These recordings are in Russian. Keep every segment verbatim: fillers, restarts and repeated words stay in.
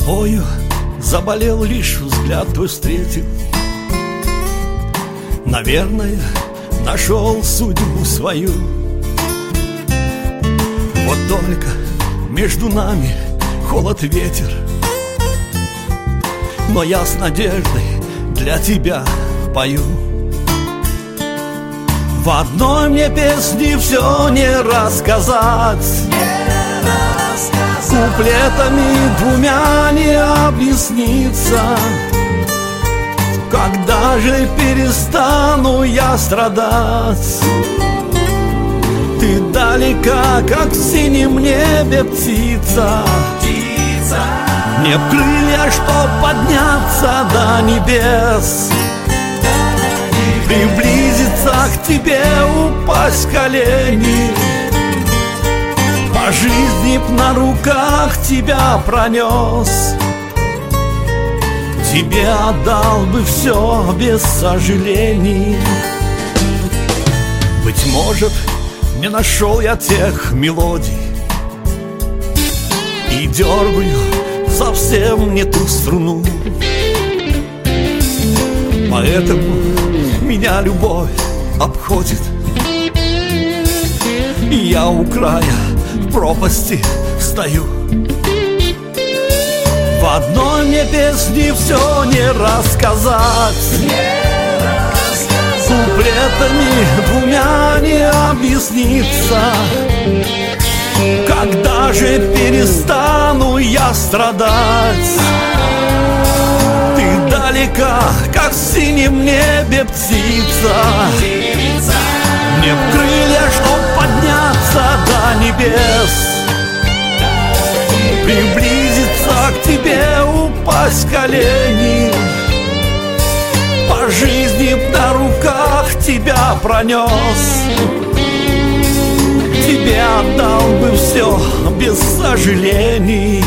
тобою заболел, лишь взгляд твой встретил. Наверное, нашел судьбу свою. Вот только между нами холод, ветер, но я с надеждой для тебя пою. В одной мне песне все не рассказать, куплетами двумя не объясниться. Когда же перестану я страдать? Ты далека, как в синем небе птица. Птица. Мне б крылья, чтоб подняться до небес, приблизиться к тебе, упасть в колени. По жизни б на руках тебя пронес, тебе отдал бы все без сожалений. Быть может, не нашел я тех мелодий и дергаю совсем не ту струну. Поэтому меня любовь обходит, и я у края в пропасти стою. В одной мне песне все не рассказать, Не рассказать. Куплетами двумя не объясниться. Когда же перестану я страдать? Ты далека, как в синем небе птица. Птица. Мне б крылья, чтоб подняться до небес, приблизиться к тебе, упасть в колени. По жизни б на руках тебя пронес, тебе отдал бы все без сожалений.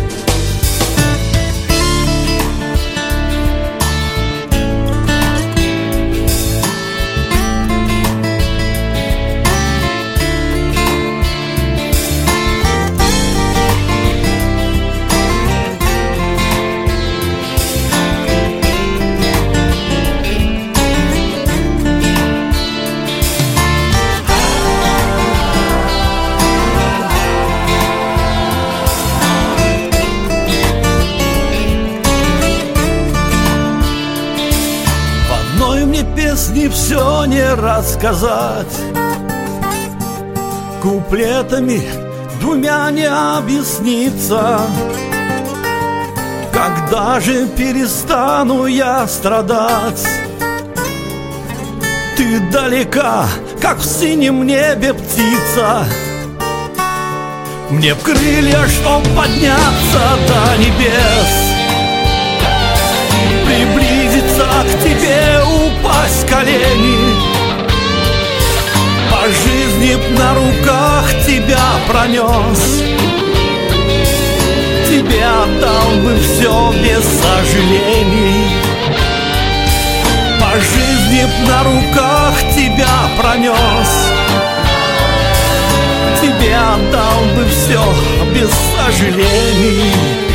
Песни все не рассказать, куплетами двумя не объясниться. Когда же перестану я страдать? Ты далека, как в синем небе птица. Мне б крылья, чтоб подняться до небес, приблизиться к тебе, упасть в колени. По жизни б на руках тебя пронес, тебе отдал бы все без сожалений. По жизни б на руках тебя пронес, тебе отдал бы все без сожалений.